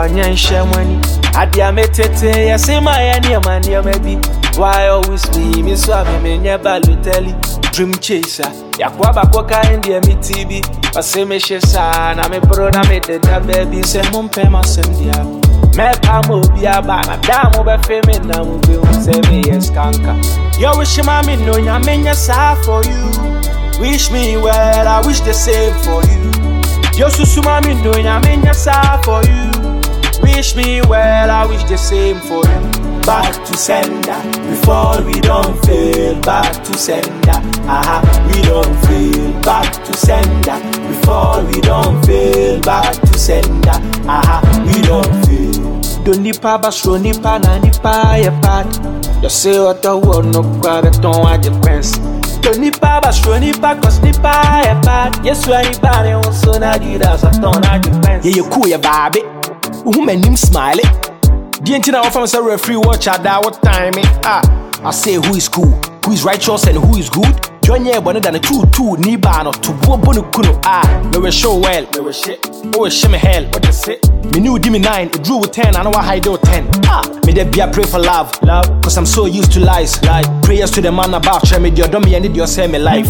wanyan shamani. Adia metete ya sema ya niamani maybe. Why always me so me never luteli. Dream chaser ya kwaba kwa kind ya mitibi. Paseme shesa na me brother me deda baby se mumpe masendia. Me pamo bia ba na damo be feme na mu be se me eskanka. Yo wish mama no nya menya sa for you. Wish me well, I wish the same for you. Yo susu mama no nya menya sa for you. Wish me well, I wish the same for you. Back to sender, before we don't fail. Back to sender, we don't fail. Back to sender, before we don't fail. Back to sender, we don't fail. Don't nipa basro nipa na nipa ye pat. You say what the world no grab it don't want your pants. Don't nipa basro nipa cause nipa ye pat. Yes when you buy me so na di das I don't want your pants. Yeah you cool ya baby. Who my name smile it? The entire of us a referee watch at that what time I say who is cool, who is righteous and who is good. Join ye better than a 2-2 ni bano to bono kuno me we show well, me we shit. Oh shimmy hell, what you say? Me knew give me 9, it drew with 10, I know I hide out 10. Me there be a pray for love, cause I'm so used to lies. Prayers to the man above, try me your dummy and need your same life.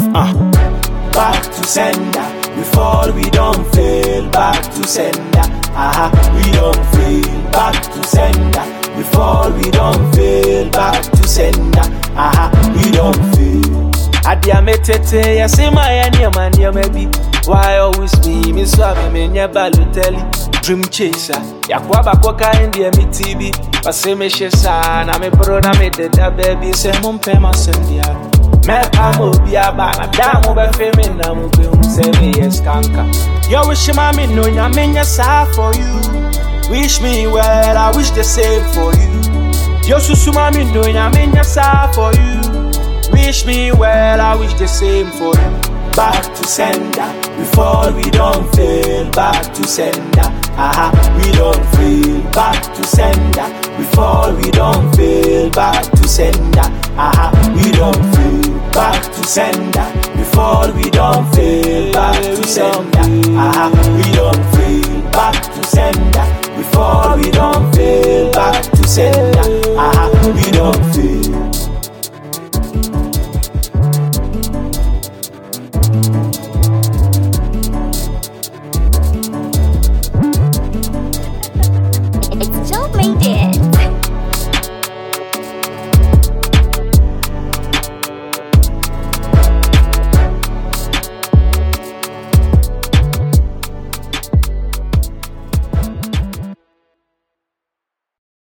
Back to sender, before we don't fail. Back to sender, we don't fail. Back to sender, before we don't fail. Back to sender, we don't fail. Adia metete ya sema ya niamani maybe. Why always me so me never luteli. Dream chaser ya kwaba kwa kind ya mitibi. Paseme shesa na me brother me deda baby se mumpe masendia. Me pamo bia ba na damo be feme na mu be se me eskanka. Yo wish mama no nya menya sa for you. Wish me well, I wish the same for you. Yo susu mama no nya menya sa for you. Wish me well, I wish the same for you. Back to sender, before we don't fail. Back to sender, we don't fail. Back to sender, before we don't fail. Back to sender, we don't fail. Back to sender, before we don't fail. Back to sender, we don't fail. Back to sender, before we don't fail. Back to sender, we don't fail.